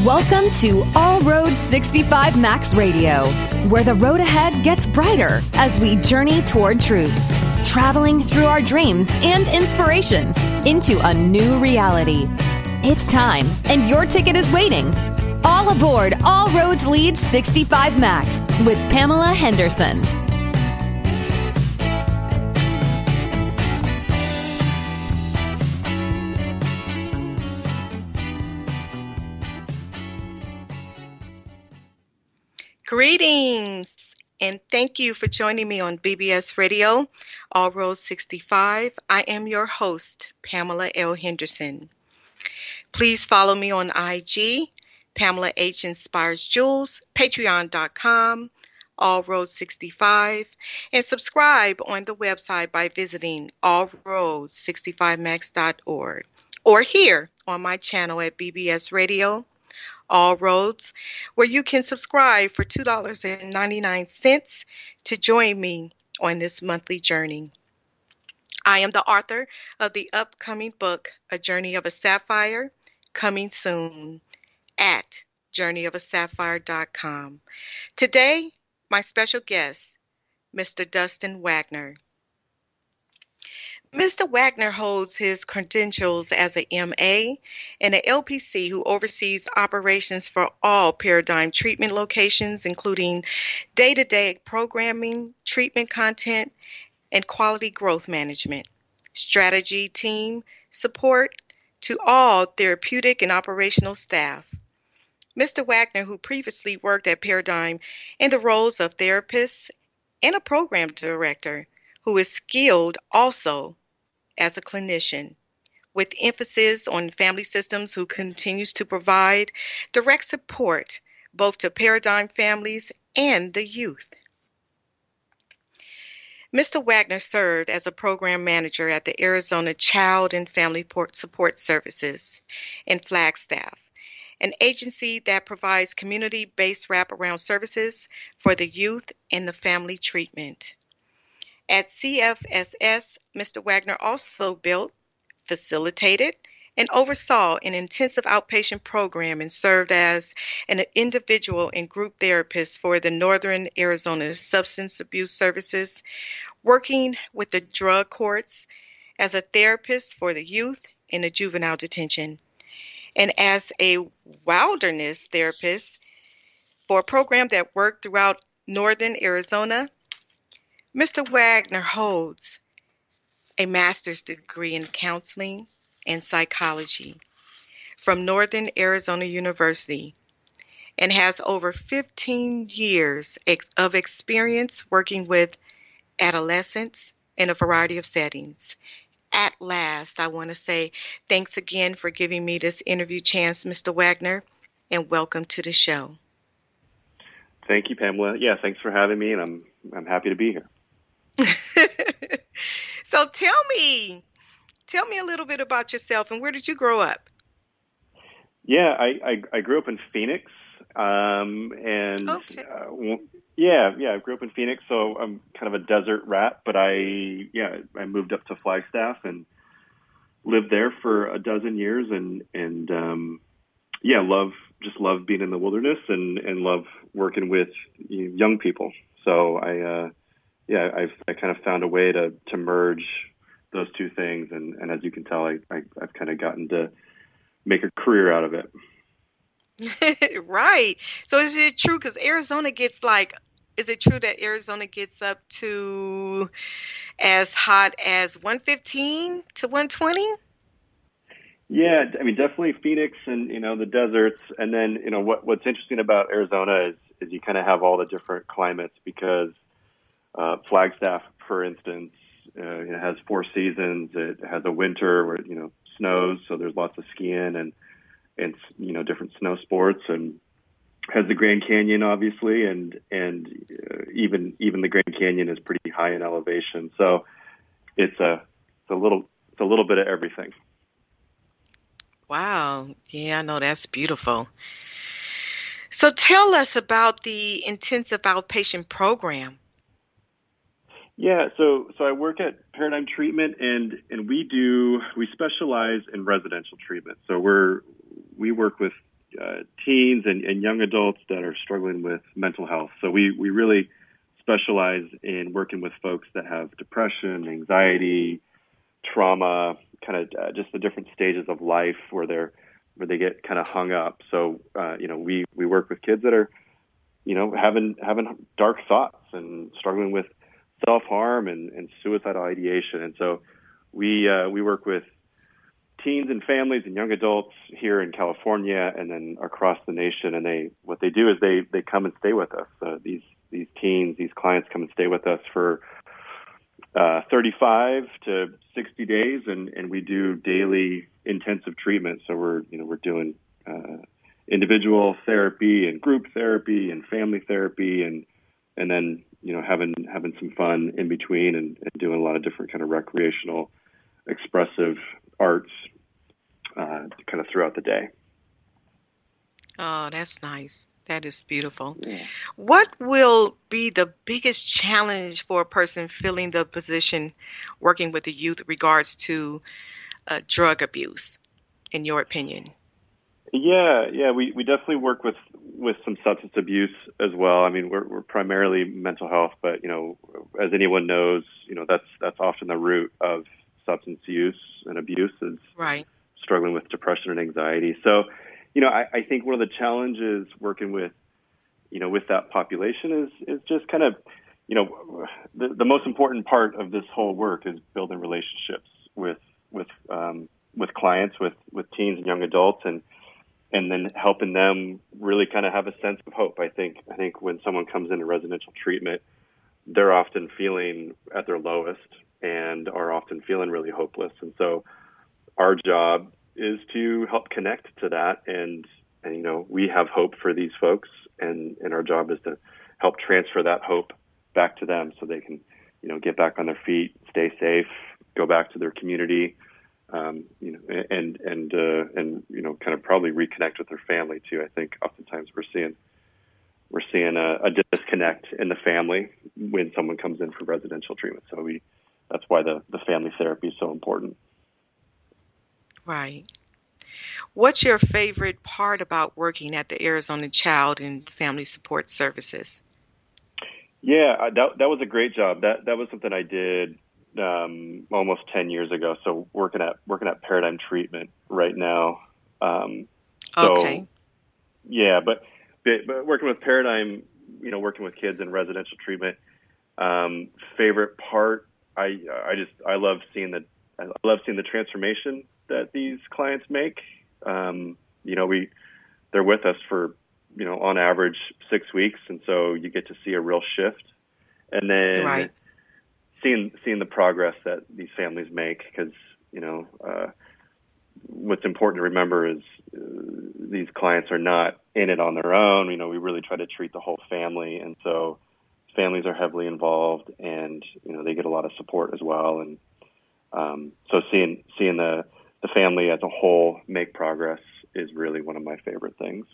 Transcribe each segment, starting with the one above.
Welcome to All Roads 65 Max Radio, where the road ahead gets brighter as we journey toward truth, traveling through our dreams and inspiration into a new reality. It's time, and your ticket is waiting. All aboard All Roads Lead 65 Max with Pamela Henderson. Greetings, and thank you for joining me on BBS Radio, All Roads 65. I am your host, Pamela L. Henderson. Please follow me on IG, Pamela H. Inspires Jules, Patreon.com, All Roads 65, and subscribe on the website by visiting allroads65max.org or here on my channel at BBS Radio, All Roads, where you can subscribe for $2.99 to join me on this monthly journey. I am the author of the upcoming book, A Journey of a Sapphire, coming soon at journeyofaSapphire.com. Today, my special guest, Mr. Dustin Wagner. Mr. Wagner holds his credentials as an MA and an LPC who oversees operations for all Paradigm treatment locations, including day-to-day programming, treatment content, and quality growth management, strategy team support to all therapeutic and operational staff. Mr. Wagner, who previously worked at Paradigm in the roles of therapist and a program director, who is skilled also as a clinician, with emphasis on family systems, who continues to provide direct support both to Paradigm families and the youth. Mr. Wagner served as a program manager at the Arizona Child and Family Support Services in Flagstaff, an agency that provides community-based wraparound services for the youth and the family treatment. At CFSS, Mr. Wagner also built, facilitated, and oversaw an intensive outpatient program and served as an individual and group therapist for the Northern Arizona Substance Abuse Services, working with the drug courts as a therapist for the youth in the juvenile detention, and as a wilderness therapist for a program that worked throughout Northern Arizona. Mr. Wagner holds a master's degree in counseling and psychology from Northern Arizona University and has over 15 years of experience working with adolescents in a variety of settings. At last, I want to say thanks again for giving me this interview chance, Mr. Wagner, and welcome to the show. Thank you, Pamela. Yeah, thanks for having me, and I'm happy to be here. So tell me a little bit about yourself, and where did you grow up? Yeah, I grew up in Phoenix, and okay. I grew up in Phoenix, so I'm kind of a desert rat. But I moved up to Flagstaff and lived there for a dozen years, and love being in the wilderness and love working with young people. So I kind of found a way to merge those two things, and as you can tell, I've kind of gotten to make a career out of it. Right. So is it true? Because Arizona gets is it true that Arizona gets up to as hot as 115 to 120? Yeah, I mean, definitely Phoenix and, the deserts. And then, what's interesting about Arizona is you kind of have all the different climates because Flagstaff, for instance, it has 4 seasons. It has a winter where, snows, so there's lots of skiing and different snow sports, and has the Grand Canyon, obviously, and even the Grand Canyon is pretty high in elevation. So it's a little bit of everything. Wow. Yeah, I know, that's beautiful. So tell us about the intensive outpatient program. Yeah, so I work at Paradigm Treatment, and we specialize in residential treatment. So we work with teens and young adults that are struggling with mental health. So we really specialize in working with folks that have depression, anxiety, trauma, kind of just the different stages of life where they get kind of hung up. So we work with kids that are having dark thoughts and struggling with self-harm and suicidal ideation. And so we work with teens and families and young adults here in California and then across the nation. And what they do is they come and stay with us. These teens, these clients come and stay with us for 35 to 60 days, and we do daily intensive treatment. So we're doing individual therapy and group therapy and family therapy, and then having some fun in between and doing a lot of different kind of recreational, expressive arts kind of throughout the day. Oh, that's nice. That is beautiful. Yeah. What will be the biggest challenge for a person filling the position working with the youth in regards to drug abuse, in your opinion? Yeah, we definitely work with some substance abuse as well. I mean, we're primarily mental health, but as anyone knows, that's often the root of substance use and abuse is right. Struggling with depression and anxiety. So, I think one of the challenges working with that population is just kind of, the most important part of this whole work is building relationships with clients, with teens and young adults, and then helping them really kind of have a sense of hope. I think when someone comes into residential treatment, they're often feeling at their lowest and are often feeling really hopeless. And so our job is to help connect to that. And we have hope for these folks, and our job is to help transfer that hope back to them so they can, get back on their feet, stay safe, go back to their community, and kind of probably reconnect with their family too. I think oftentimes we're seeing a disconnect in the family when someone comes in for residential treatment. So that's why the family therapy is so important. Right. What's your favorite part about working at the Arizona Child and Family Support Services? Yeah, that was a great job. That was something I did almost 10 years ago. So working at Paradigm Treatment right now. Okay. Yeah, but working with Paradigm, working with kids in residential treatment. Favorite part, I love seeing the transformation that these clients make. They're with us for, on average 6 weeks. And so you get to see a real shift, and then right. seeing the progress that these families make. Cause, what's important to remember is these clients are not in it on their own. We really try to treat the whole family. And so families are heavily involved, and, they get a lot of support as well. And, so seeing the family as a whole make progress is really one of my favorite things.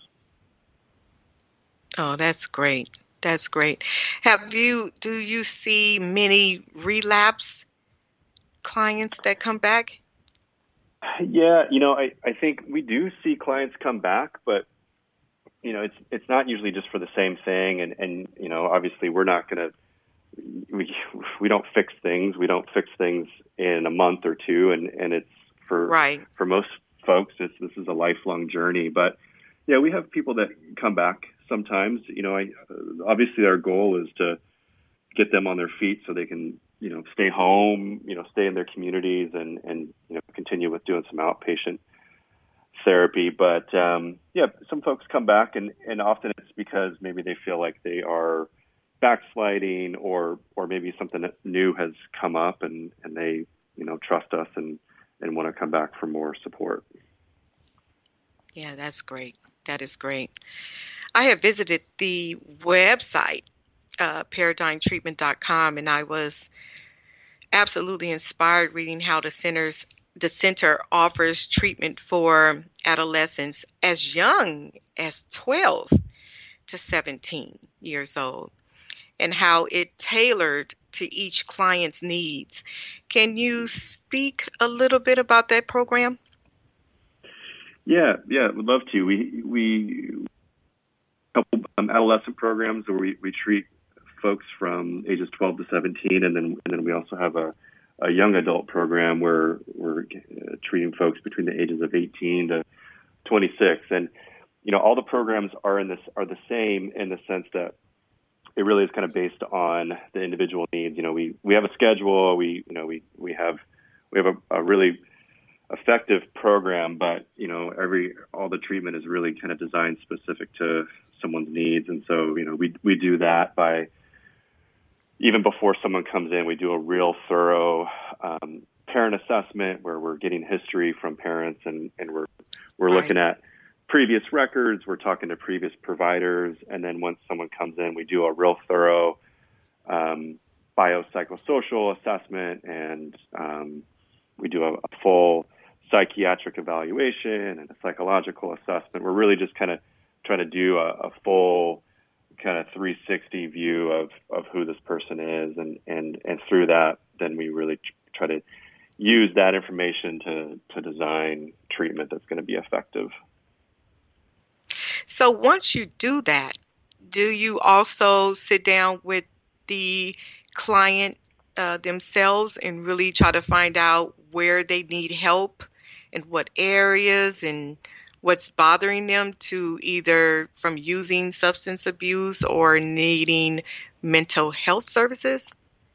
Oh, that's great. That's great. Do you see many relapse clients that come back? Yeah, I think we do see clients come back, but it's not usually just for the same thing. And obviously we're not going to, we don't fix things. We don't fix things in a month or two. And it's for most folks, this is a lifelong journey. But yeah, we have people that come back sometimes. Obviously our goal is to get them on their feet so they can, stay home, stay in their communities and continue with doing some outpatient therapy. But yeah, some folks come back, and often it's because maybe they feel like they are backsliding, or maybe something new has come up, and they trust us and want to come back for more support. Yeah, that's great. That is great. I have visited the website, paradigmtreatment.com, and I was absolutely inspired reading how the center offers treatment for adolescents as young as 12 to 17 years old, and how it tailored to each client's needs. Can you speak a little bit about that program? Yeah, would love to. We couple adolescent programs where we treat folks from ages 12 to 17, and then we also have a young adult program where we're treating folks between the ages of 18 to 26. And all the programs are the same in the sense that it really is kind of based on the individual needs. We have a schedule. We have a really effective program, but all the treatment is really kind of designed specific to someone's needs. And so we do that by, even before someone comes in, we do a real thorough parent assessment where we're getting history from parents, and we're looking at previous records. We're talking to previous providers, and then once someone comes in, we do a real thorough biopsychosocial assessment, and we do a full psychiatric evaluation and a psychological assessment. We're really just kind of trying to do a full kind of 360 view of who this person is, and through that, then we really try to use that information to design treatment that's going to be effective. So once you do that, do you also sit down with the client themselves and really try to find out where they need help and what areas and what's bothering them, to either from using substance abuse or needing mental health services?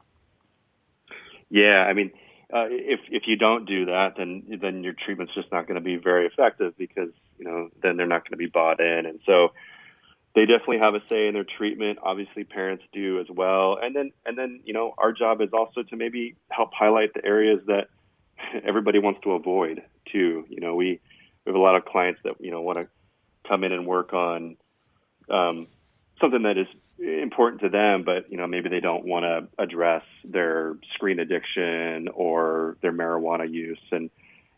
Yeah, I mean, if you don't do that, then your treatment's just not going to be very effective, because then they're not going to be bought in. And so they definitely have a say in their treatment. Obviously, parents do as well. And then our job is also to maybe help highlight the areas that everybody wants to avoid too. We have a lot of clients that want to come in and work on something that is important to them, but maybe they don't want to address their screen addiction or their marijuana use, and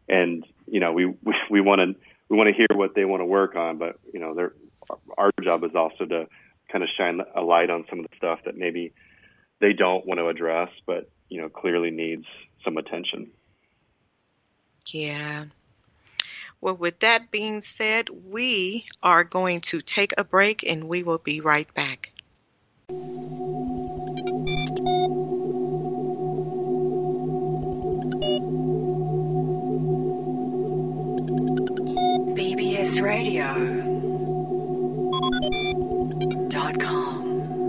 we want to hear what they want to work on, but our job is also to kind of shine a light on some of the stuff that maybe they don't want to address, but clearly needs some attention. Yeah. Well, with that being said, we are going to take a break, and we will be right back. BBSRadio.com.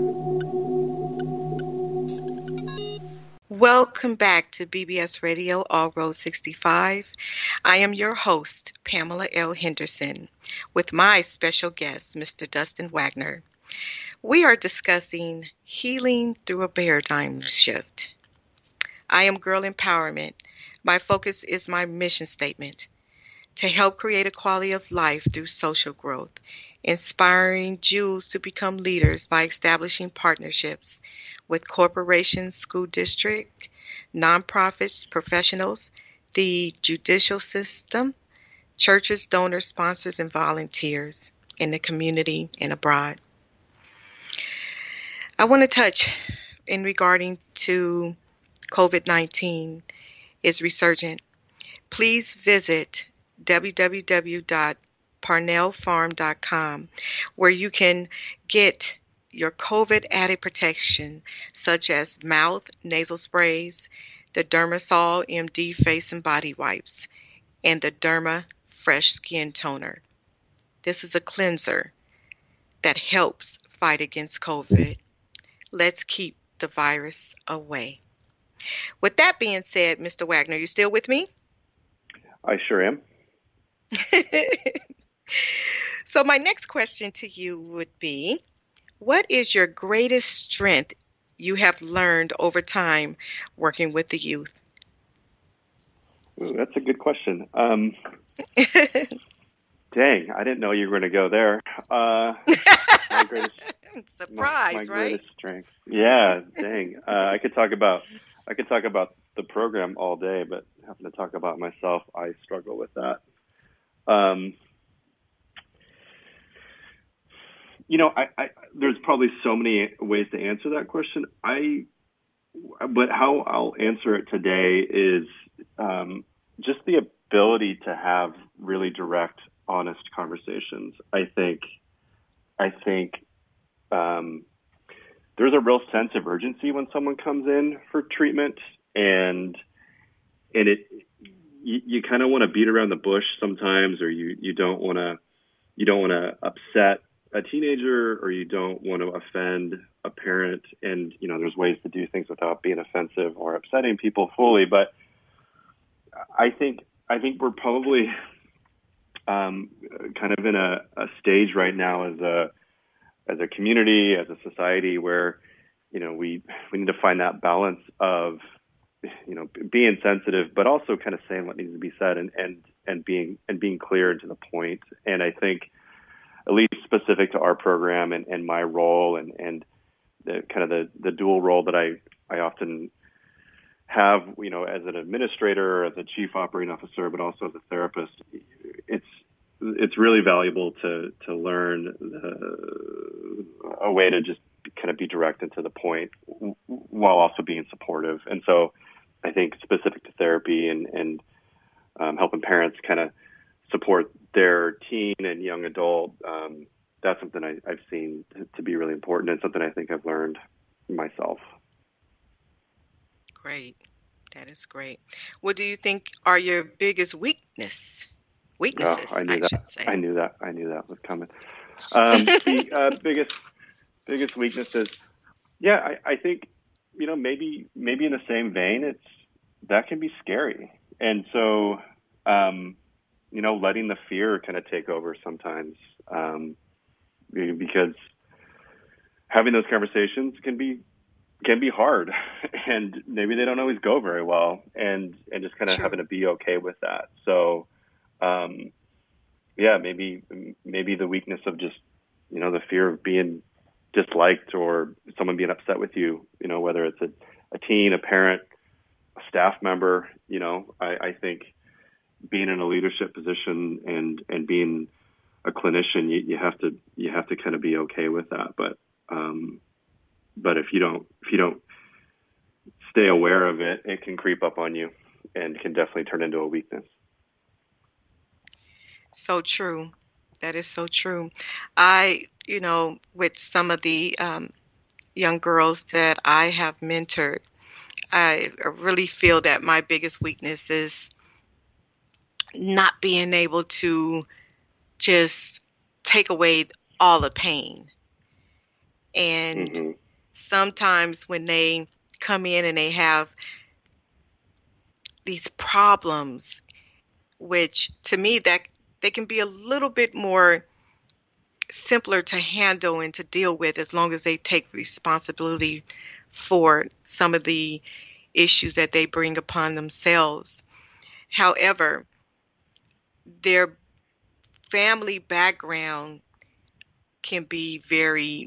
Welcome back to BBS Radio, All Road 65. I am your host, Pamela L. Henderson, with my special guest, Mr. Dustin Wagner. We are discussing healing through a paradigm shift. I am Girl Empowerment. My focus is my mission statement: to help create a quality of life through social growth, inspiring Jews to become leaders by establishing partnerships with corporations, school districts, nonprofits, professionals, the judicial system, churches, donors, sponsors, and volunteers in the community and abroad. I want to touch in regarding to COVID-19 is resurgent. Please visit www.parnellfarm.com, where you can get your COVID added protection, such as mouth, nasal sprays, the Dermasol MD face and body wipes, and the Derma Fresh Skin Toner. This is a cleanser that helps fight against COVID. Let's keep the virus away. With that being said, Mr. Wagner, you still with me? I sure am. So my next question to you would be, what is your greatest strength you have learned over time working with the youth? Ooh, that's a good question. Dang, I didn't know you were going to go there. My greatest, surprise, my right? greatest strength. Yeah, dang. I could talk about the program all day, but having to talk about myself, I struggle with that. There's probably so many ways to answer that question. But how I'll answer it today is just the ability to have really direct honest conversations. I think there's a real sense of urgency when someone comes in for treatment, and you kind of want to beat around the bush sometimes, or you don't want to upset a teenager, or you don't want to offend a parent. And there's ways to do things without being offensive or upsetting people fully. But I think we're probably kind of in a stage right now as a community, as a society, where we need to find that balance of being sensitive, but also kind of saying what needs to be said, and being clear and to the point. And I think, at least specific to our program and my role and the kind of the dual role that I often have, as an administrator, as a chief operating officer, but also as a therapist, it's really valuable to learn a way to just kind of be direct and to the point while also being supportive. And so I think specific to therapy and helping parents kind of support their teen and young adult, that's something I've seen to be really important, and something I think I've learned myself. Great. That is great. What do you think are your biggest weaknesses, I should say? I knew that was coming. The biggest weaknesses. Yeah, I think, maybe in the same vein, that can be scary. And so, letting the fear kind of take over sometimes, because having those conversations can be hard, and maybe they don't always go very well, and just kind of having to be okay with that. So, maybe the weakness of just, the fear of being disliked or someone being upset with you, whether it's a teen, a parent, a staff member, I think being in a leadership position and being a clinician, you have to kind of be okay with that. But if you don't stay aware of it, it can creep up on you and can definitely turn into a weakness. So true. That is so true. I, with some of the young girls that I have mentored, I really feel that my biggest weakness is not being able to just take away all the pain. And sometimes when they come in and they have these problems, which to me that they can be a little bit more simpler to handle and to deal with, as long as they take responsibility for some of the issues that they bring upon themselves. However, their family background can be very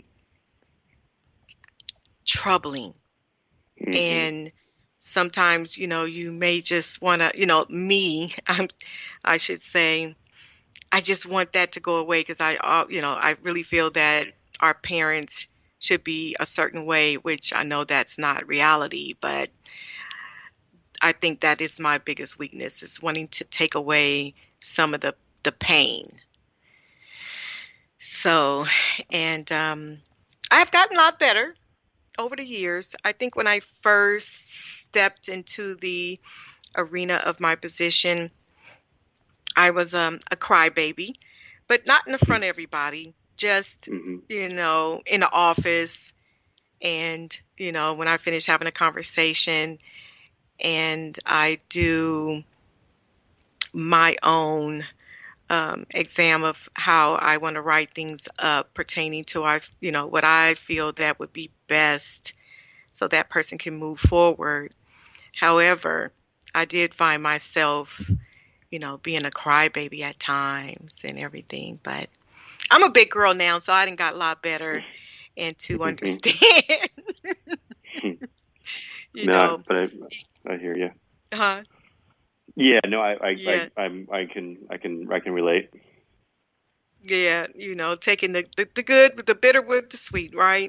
troubling. And sometimes, you may just want to, I should say, I just want that to go away, because I really feel that our parents should be a certain way, which I know that's not reality, but I think that is my biggest weakness, is wanting to take away some of the pain. So, and I've gotten a lot better over the years. I think when I first stepped into the arena of my position, I was a crybaby, but not in the front of everybody, just, in the office. And, when I finish having a conversation and I do my own exam of how I want to write things up pertaining to what I feel that would be best so that person can move forward. However, I did find myself, being a crybaby at times and everything, but I'm a big girl now, so I done got a lot better and to understand. But I hear you. Huh? Yeah, no, I can relate. Yeah, taking the good with the bitter with the sweet, right?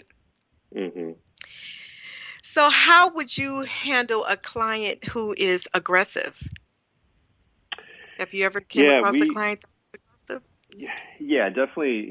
So how would you handle a client who is aggressive? Have you ever came across a client that's aggressive? Yeah, definitely.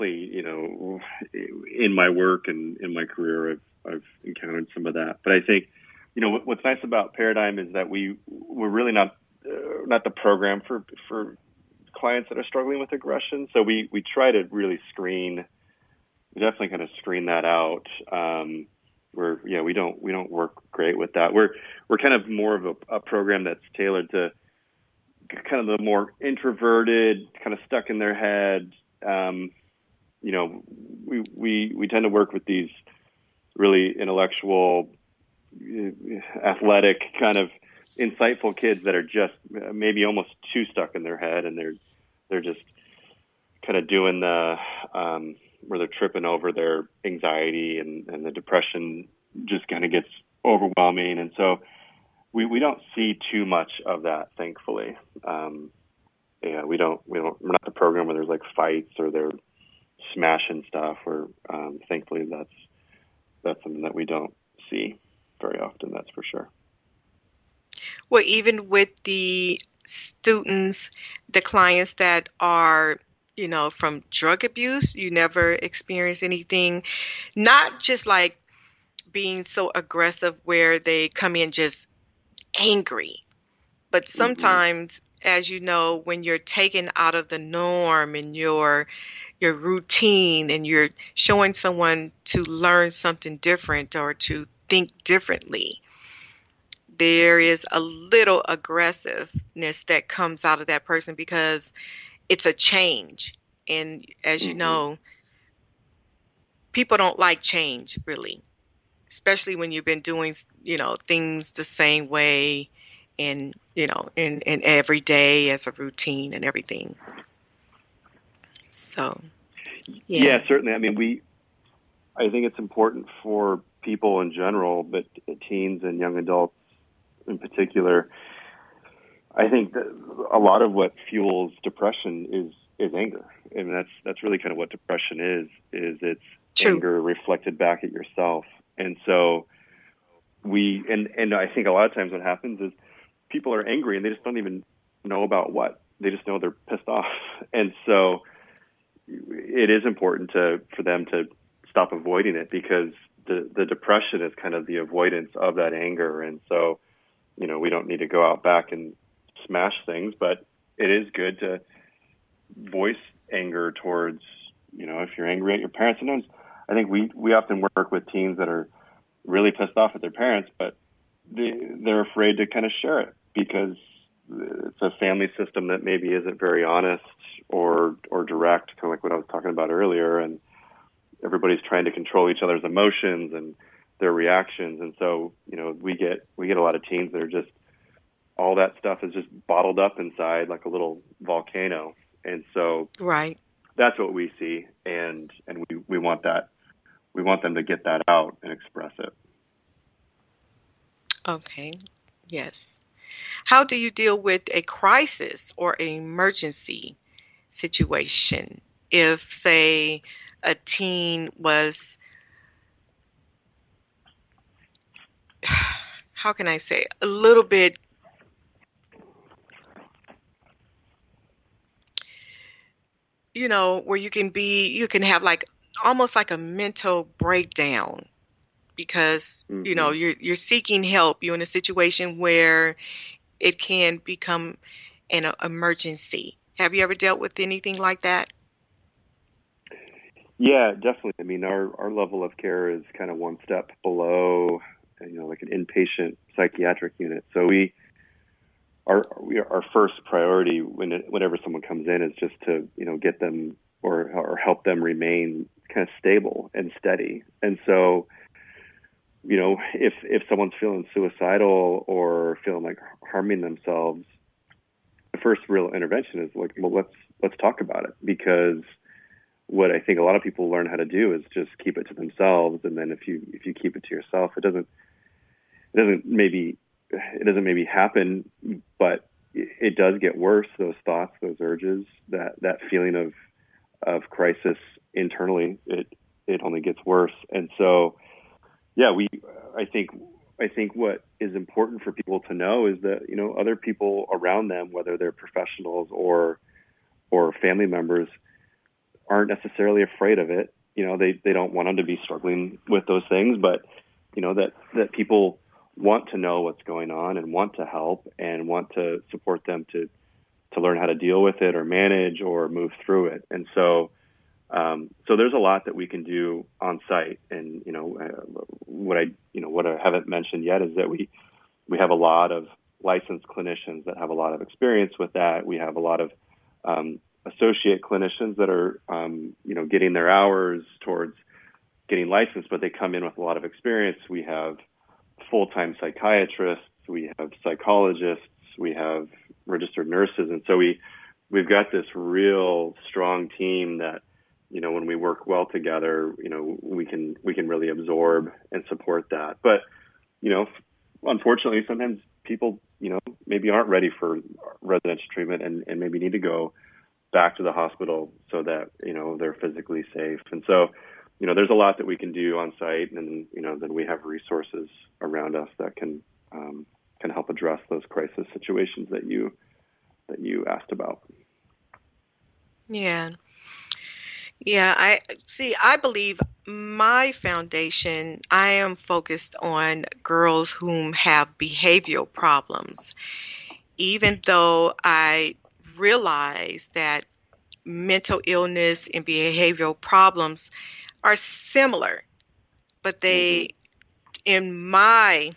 In my work and in my career, I've encountered some of that. But I think, what's nice about Paradigm is that we're really not the program for clients that are struggling with aggression. So we try to really screen. We definitely kind of screen that out. We don't work great with that. We're kind of more of a program that's tailored to kind of the more introverted, kind of stuck in their head. We tend to work with these really intellectual, athletic, kind of insightful kids that are just maybe almost too stuck in their head, and they're just kind of doing the where they're tripping over their anxiety, and the depression just kind of gets overwhelming, and so we don't see too much of that, thankfully. We're not the program where there's like fights or they're smashing stuff, or thankfully that's something that we don't see very often, that's for sure. Well, even with the students, the clients that are, from drug abuse, you never experience anything, not just like being so aggressive where they come in just angry, but sometimes, as you know, when you're taken out of the norm and your routine, and you're showing someone to learn something different or to think differently, there is a little aggressiveness that comes out of that person because it's a change. And as you know, people don't like change, really, especially when you've been doing, things the same way, and, in every day as a routine and everything. So, yeah, certainly. I mean, I think it's important for people in general, but teens and young adults in particular. I think that a lot of what fuels depression is anger. I mean, that's really kind of what depression is it's True. Anger reflected back at yourself. And so and I think a lot of times what happens is people are angry and they just don't even know about what. They just know they're pissed off. And so it is important for them to stop avoiding it, because the depression is kind of the avoidance of that anger. And so, we don't need to go out back and smash things, but it is good to voice anger towards, if you're angry at your parents. Sometimes I think we often work with teens that are really pissed off at their parents, but they're afraid to kind of share it because it's a family system that maybe isn't very honest or direct, kind of like what I was talking about earlier. And everybody's trying to control each other's emotions and their reactions. And so, we get a lot of teens that are just, all that stuff is just bottled up inside like a little volcano. And so that's what we see. And we want that. We want them to get that out and express it. Okay. Yes. How do you deal with a crisis or an emergency situation if, say, a teen was, how can I say, a little bit where you can have like almost like a mental breakdown because, you're seeking help. You're in a situation where it can become an emergency. Have you ever dealt with anything like that? Yeah, definitely. I mean, our level of care is kind of one step below, like an inpatient psychiatric unit. So our first priority whenever someone comes in is just to, get them or help them remain kind of stable and steady. And so, if someone's feeling suicidal or feeling like harming themselves, the first real intervention is like, well, let's talk about it, because what I think a lot of people learn how to do is just keep it to themselves. And then if you keep it to yourself, it doesn't maybe happen, but it does get worse. Those thoughts, those urges, that feeling of crisis internally, it only gets worse. And so, yeah, I think what is important for people to know is that, other people around them, whether they're professionals or or family members aren't necessarily afraid of it. They don't want them to be struggling with those things, but that people want to know what's going on and want to help and want to support them to learn how to deal with it or manage or move through it. And so there's a lot that we can do on site. And what I haven't mentioned yet is that we have a lot of licensed clinicians that have a lot of experience with that. We have a lot of associate clinicians that are getting their hours towards getting licensed, but they come in with a lot of experience. We have full-time psychiatrists, we have psychologists, we have registered nurses, and so we've got this real strong team that when we work well together, we can really absorb and support that. But unfortunately, sometimes people maybe aren't ready for residential treatment and maybe need to go back to the hospital so that they're physically safe. And so there's a lot that we can do on site, and then we have resources around us that can help address those crisis situations that you asked about. Yeah. I believe my foundation, I am focused on girls whom have behavioral problems, even though I realize that mental illness and behavioral problems are similar, but they, in my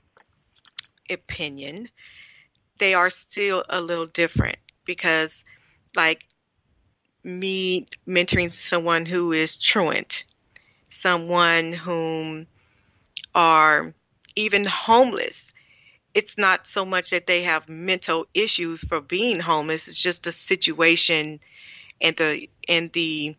opinion, they are still a little different, because like me mentoring someone who is truant, someone whom are even homeless, it's not so much that they have mental issues for being homeless. It's just the situation and the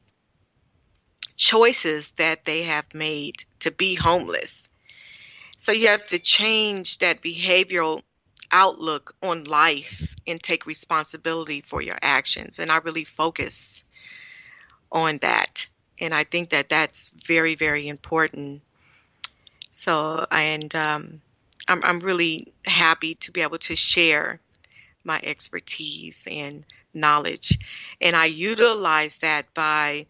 choices that they have made to be homeless. So you have to change that behavioral outlook on life and take responsibility for your actions. And I really focus on that. And I think that that's very, very important. So, and I'm really happy to be able to share my expertise and knowledge. And I utilize that by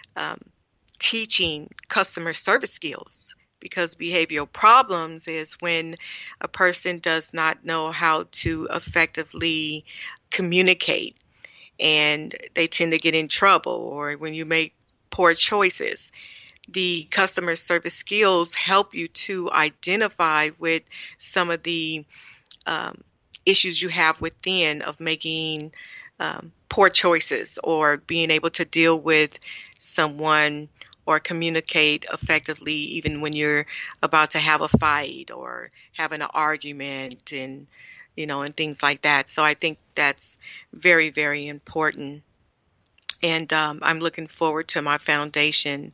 teaching customer service skills, because behavioral problems is when a person does not know how to effectively communicate, and they tend to get in trouble, or when you make poor choices. The customer service skills help you to identify with some of the issues you have within of making poor choices, or being able to deal with someone or communicate effectively even when you're about to have a fight or having an argument, and and things like that. So I think that's very, very important. And I'm looking forward to my foundation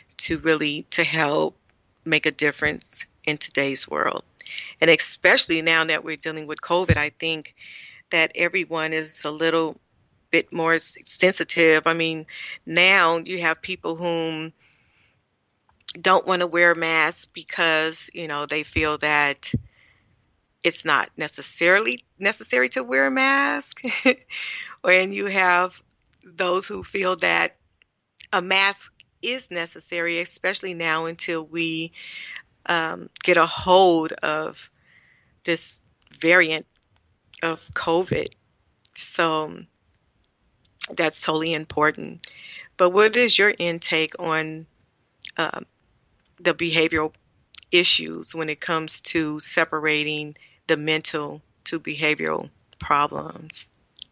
to help make a difference in today's world. And especially now that we're dealing with COVID, I think that everyone is a little bit more sensitive. I mean, now you have people whom don't want to wear masks because, they feel that it's not necessarily necessary to wear a mask. And you have those who feel that a mask is necessary, especially now until we get a hold of this variant of COVID. So that's totally important. But what is your intake on the behavioral issues when it comes to separating the mental to behavioral problems?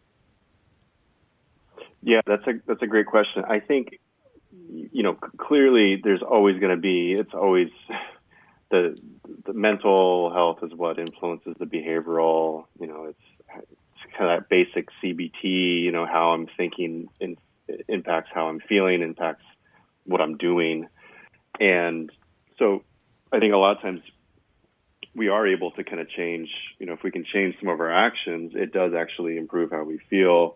Yeah, that's a great question. I think, clearly there's always going to be, it's always the mental health is what influences the behavioral. It's kind of that basic CBT, how I'm thinking impacts how I'm feeling, impacts what I'm doing. And so I think a lot of times we are able to kind of change, if we can change some of our actions, it does actually improve how we feel.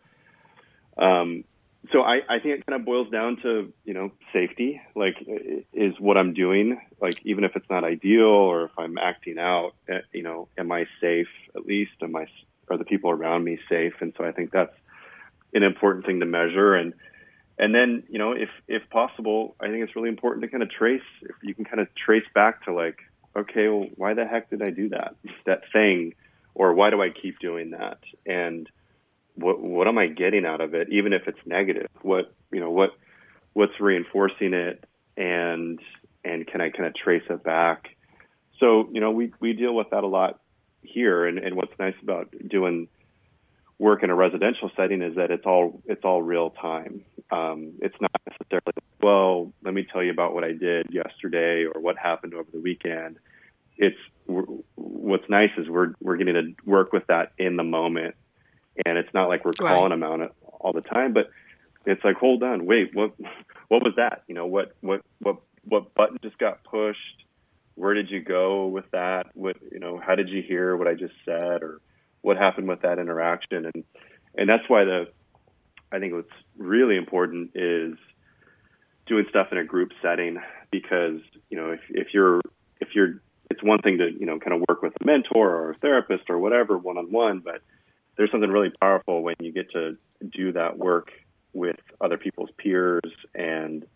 So I think it kind of boils down to, safety, like, is what I'm doing, like, even if it's not ideal or if I'm acting out, am I safe at least? Are the people around me safe? And so I think that's an important thing to measure. And then, if possible, I think it's really important to kind of trace, if you can kind of trace back to like, okay, well, why the heck did I do that thing? Or why do I keep doing that? And what am I getting out of it? Even if it's negative, what's reinforcing it, and can I kind of trace it back? So, we deal with that a lot here. And what's nice about doing work in a residential setting is that it's all real time. It's not necessarily, well, let me tell you about what I did yesterday or what happened over the weekend. What's nice is we're getting to work with that in the moment, and it's not like we're calling them out all the time, but it's like, hold on, wait, what was that? What button just got pushed? Where did you go with that? How did you hear what I just said, or what happened with that interaction? And that's why I think what's really important is doing stuff in a group setting, because if you're it's one thing to kind of work with a mentor or a therapist or whatever one-on-one, but there's something really powerful when you get to do that work with other people's peers, and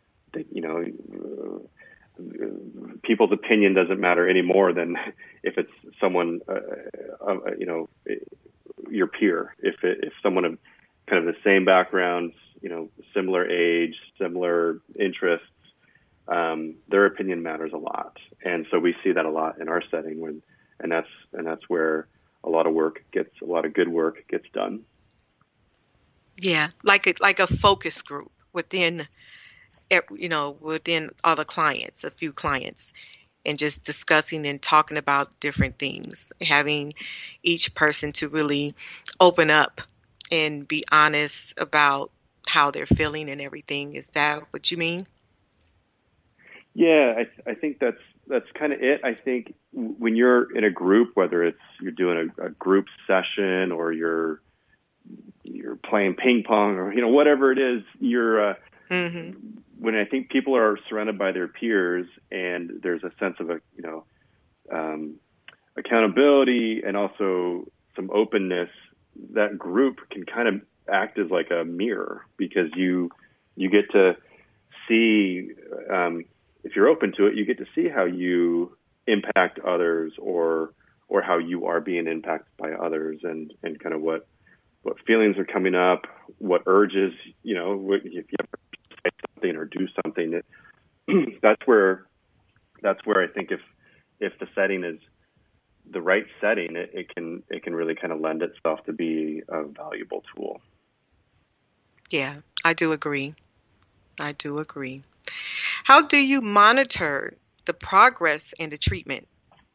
people's opinion doesn't matter any more than if it's someone your peer. If someone of kind of the same backgrounds, similar age, similar interests, their opinion matters a lot. And so we see that a lot in our setting and that's where a lot of good work gets done. Yeah, like a focus group within other clients, a few clients, and just discussing and talking about different things, having each person to really open up and be honest about how they're feeling and everything. Is that what you mean? Yeah, I think that's kind of it. I think when you're in a group, whether it's you're doing a group session or you're playing ping pong or whatever it is, you're when I think people are surrounded by their peers and there's a sense of accountability and also some openness, that group can kind of act as like a mirror, because you get to see, if you're open to it, you get to see how you impact others or how you are being impacted by others, and kind of what feelings are coming up, what urges, if you ever say something or do something, that's where I think if the setting is the right setting, it can really kind of lend itself to be a valuable tool. Yeah, I do agree. How do you monitor the progress and the treatment?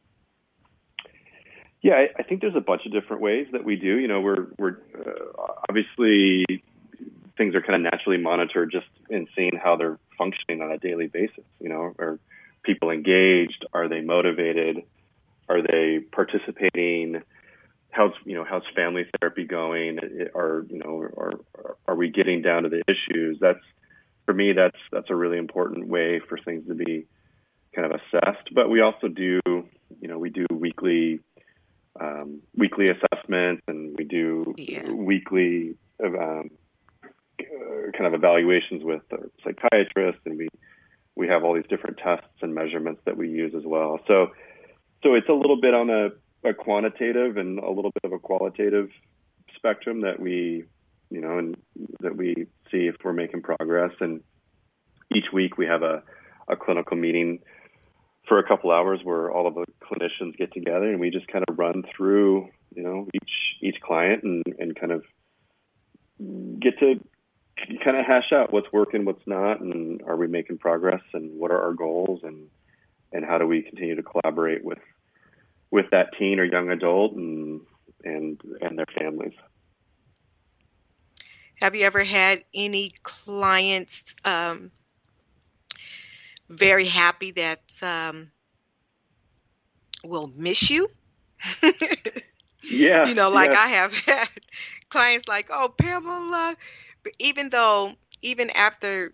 Yeah, I think there's a bunch of different ways that we do. We're obviously things are kind of naturally monitored just in seeing how they're functioning on a daily basis. Are people engaged? Are they motivated? Are they participating? How's family therapy going? Are we getting down to the issues? For me, that's a really important way for things to be kind of assessed. But we also do, we do weekly assessments, and we do weekly kind of evaluations with the psychiatrist, and we have all these different tests and measurements that we use as well. So it's a little bit on a quantitative and a little bit of a qualitative spectrum that we see if we're making progress. And each week we have a clinical meeting for a couple hours where all of the clinicians get together, and we just kind of run through, each client and kind of get to kind of hash out what's working, what's not, and are we making progress, and what are our goals, and how do we continue to collaborate with that teen or young adult and their families. Have you ever had any clients very happy that will miss you? Yeah. Like I have had clients like, oh, Pamela, but even after,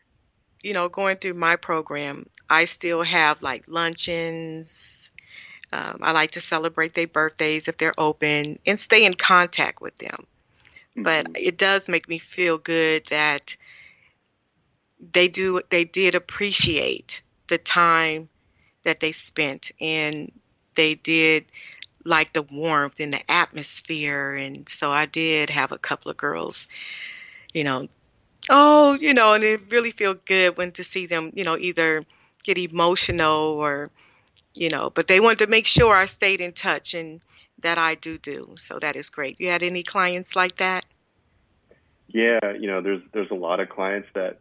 going through my program, I still have like luncheons, I like to celebrate their birthdays if they're open and stay in contact with them. But it does make me feel good that they did appreciate the time that they spent, and they did like the warmth and the atmosphere. And so I did have a couple of girls, and it really feels good when to see them, either get emotional or, but they wanted to make sure I stayed in touch, and that I do. So that is great. You had any clients like that? Yeah, there's a lot of clients that,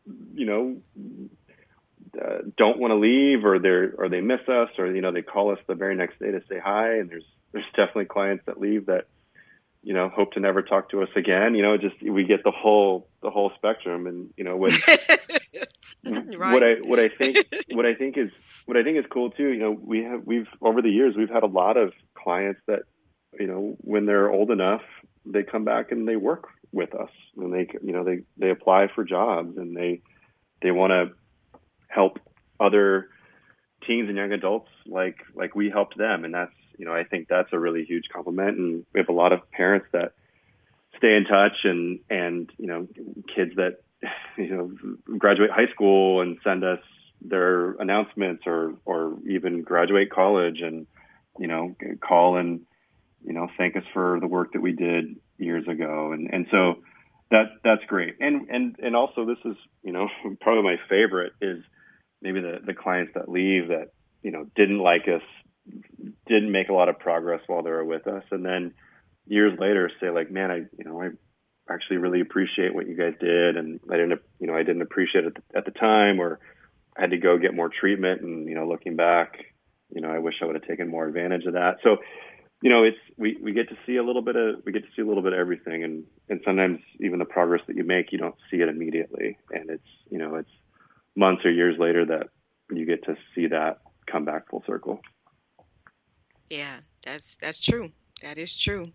don't want to leave, or they miss us, or they call us the very next day to say hi. And there's definitely clients that leave that hope to never talk to us again. Just we get the whole spectrum. And what right. what I think is cool too. We've over the years we've had a lot of clients that when they're old enough, they come back and they work with us, and they apply for jobs, and they want to help other teens and young adults like we helped them. And that's, I think that's a really huge compliment. And we have a lot of parents that stay in touch, and kids that, graduate high school and send us their announcements, or even graduate college and, call and, thank us for the work that we did years ago. And so that's great. And also this is, probably my favorite is maybe the clients that leave that, didn't like us, didn't make a lot of progress while they were with us. And then years later say like, man, I actually really appreciate what you guys did. And I didn't appreciate it at the time, or I had to go get more treatment. And, looking back, I wish I would have taken more advantage of that. So, we get to see a little bit of everything. And sometimes even the progress that you make, you don't see it immediately. And it's months or years later that you get to see that come back full circle. Yeah, that's true. That is true.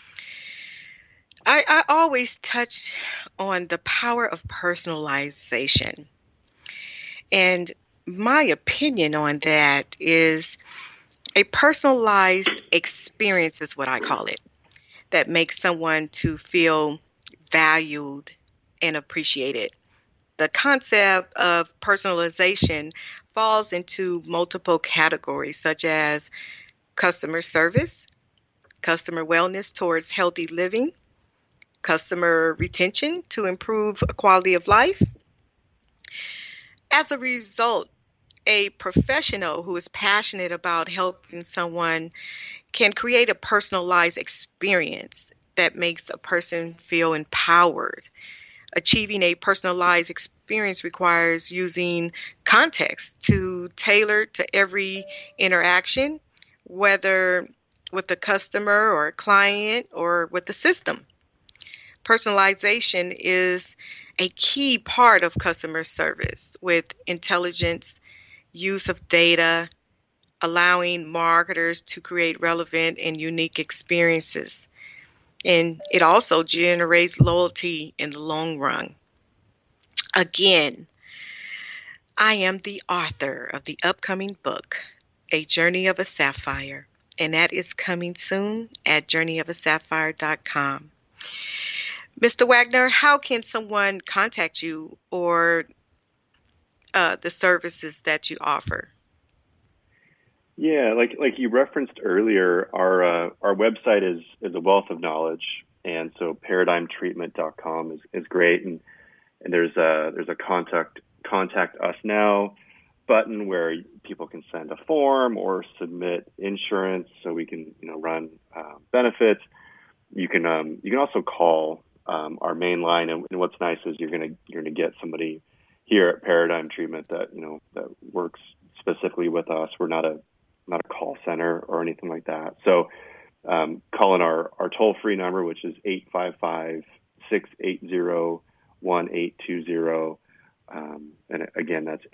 I always touch on the power of personalization. And my opinion on that is a personalized experience is what I call it, that makes someone to feel valued and appreciated. The concept of personalization falls into multiple categories, such as customer service, customer wellness towards healthy living, customer retention to improve quality of life. As a result, a professional who is passionate about helping someone can create a personalized experience that makes a person feel empowered. Achieving a personalized experience requires using context to tailor to every interaction, whether with the customer or a client or with the system. Personalization is a key part of customer service, with intelligence, use of data, allowing marketers to create relevant and unique experiences. And it also generates loyalty in the long run. Again, I am the author of the upcoming book, A Journey of a Sapphire, and that is coming soon at journeyofaSapphire.com. Mr. Wagner, how can someone contact you or the services that you offer? Yeah, like you referenced earlier, our website is a wealth of knowledge, and so paradigmtreatment.com is great, and there's a contact us now button where people can send a form or submit insurance, so we can run benefits. You can also call our main line, and what's nice is you're gonna get somebody here at Paradigm Treatment that that works specifically with us. We're not a call center or anything like that. So call in our toll-free number, which is 855-680-1820. And again, that's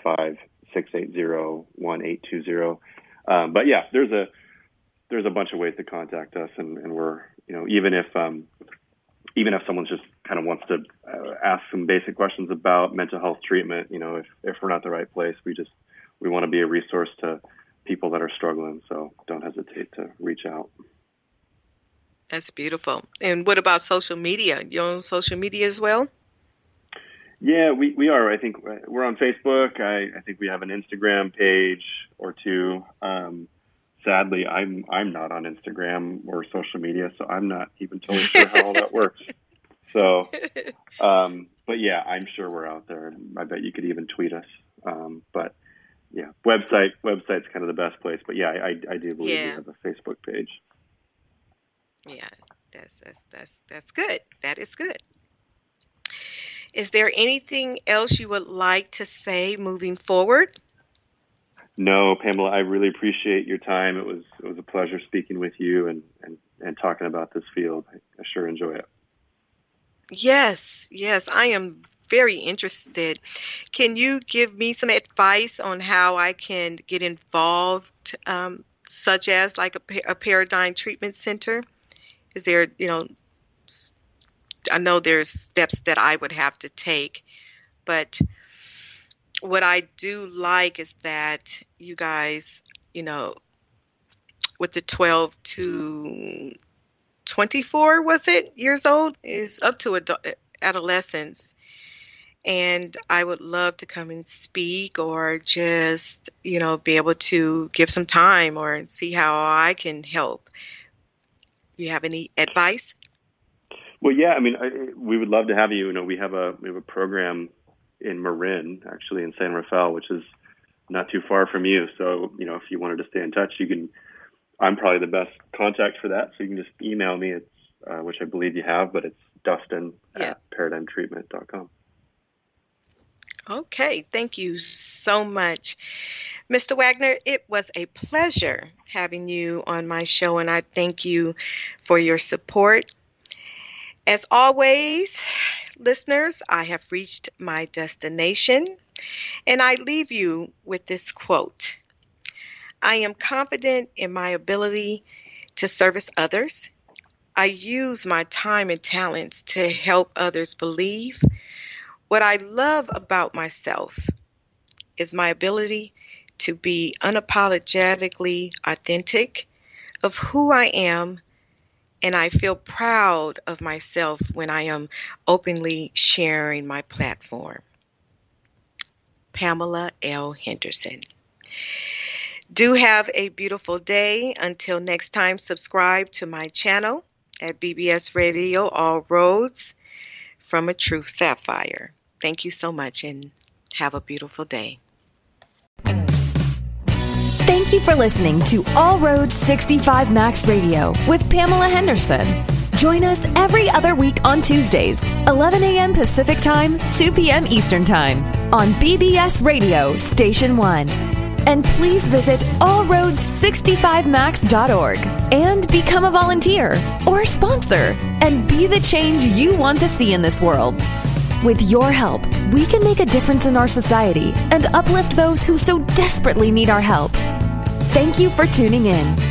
855-680-1820. But yeah, there's a bunch of ways to contact us, and we're, even if someone just kind of wants to ask some basic questions about mental health treatment, if we're not the right place, we want to be a resource to people that are struggling. So don't hesitate to reach out. That's beautiful. And what about social media? You on social media as well? Yeah, we are. I think we're on Facebook. I think we have an Instagram page or two. Sadly, I'm not on Instagram or social media, so I'm not even totally sure how all that works. So, but yeah, I'm sure we're out there. I bet you could even tweet us. But yeah, website's kind of the best place. But yeah, I do believe we have a Facebook page. Yeah, that's good. That is good. Is there anything else you would like to say moving forward? No, Pamela, I really appreciate your time. It was a pleasure speaking with you and talking about this field. I sure enjoy it. Yes, I am very interested. Can you give me some advice on how I can get involved, such as like a Paradigm Treatment Center? Is there, I know there's steps that I would have to take, but what I do like is that you guys, with the 12 to 24, was it, years old, is up to adolescence. And I would love to come and speak or just, be able to give some time or see how I can help. You have any advice? Well, yeah, I mean, we would love to have you. We have a program in Marin, actually in San Rafael, which is not too far from you. So, if you wanted to stay in touch, I'm probably the best contact for that. So you can just email me, which I believe you have, but it's Dustin@ParadigmTreatment.com. Okay, thank you so much. Mr. Wagner, it was a pleasure having you on my show, and I thank you for your support. As always, listeners, I have reached my destination, and I leave you with this quote. I am confident in my ability to service others. I use my time and talents to help others believe. What I love about myself is my ability to be unapologetically authentic of who I am, and I feel proud of myself when I am openly sharing my platform. Pamela L. Henderson. Do have a beautiful day. Until next time, subscribe to my channel at BBS Radio, All Roads from a True Sapphire. Thank you so much and have a beautiful day. Thank you for listening to All Roads 65 Max Radio with Pamela Henderson. Join us every other week on Tuesdays, 11 a.m. Pacific Time, 2 p.m. Eastern Time on BBS Radio Station 1. And please visit allroads65max.org and become a volunteer or sponsor and be the change you want to see in this world. With your help, we can make a difference in our society and uplift those who so desperately need our help. Thank you for tuning in.